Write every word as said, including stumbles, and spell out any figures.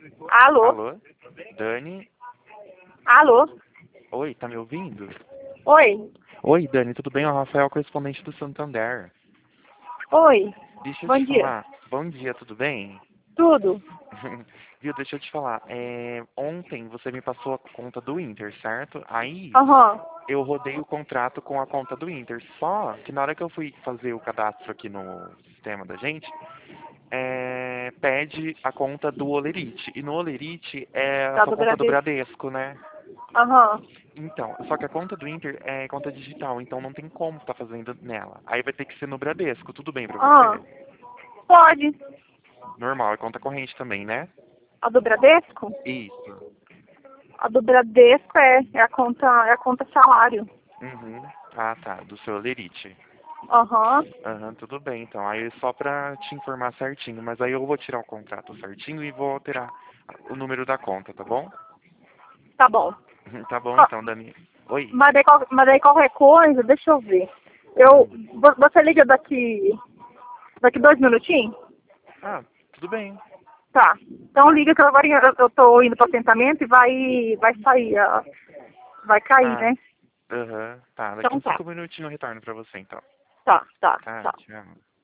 Alô? Alô? Dani? Alô? Oi, tá me ouvindo? Oi? Oi, Dani, tudo bem? É o Rafael, correspondente do Santander. Oi? Deixa eu Bom te dia. falar. Bom dia, tudo bem? Tudo? Viu, deixa eu te falar. É, ontem você me passou a conta do Inter, certo? Aí Aham. eu rodei o contrato com a conta do Inter. Só que na hora que eu fui fazer o cadastro aqui no sistema da gente, é, pede a conta do Olerite. E no Olerite é a Tá sua do conta do Bradesco. Bradesco, né? Aham. Então, só que a conta do Inter é conta digital, então não tem como estar fazendo nela. Aí vai ter que ser no Bradesco. Tudo bem pra Ah, você? pode. Normal, é conta corrente também, né? A do Bradesco? Isso. A do Bradesco é, é a conta, é a conta salário. Uhum. Ah, tá. Do seu Lerite. Aham. Aham, tudo bem, então. Aí é só pra te informar certinho. Mas aí eu vou tirar o contrato certinho e vou alterar o número da conta, tá bom? Tá bom. Tá bom Ó, então, Dani. Oi. mas, daí, qual- mas daí qualquer coisa, deixa eu ver. Eu, Hum. vo- você liga daqui, daqui dois minutinhos? Ah, tudo bem. Tá. Então Tá. liga que agora eu, eu tô indo pro assentamento e vai, vai sair, ó. Vai cair, Ah, né? aham. Tá, daqui Então uns tá. cinco minutinhos eu retorno pra você, então. Tá, tá, Tá, tá. tchau.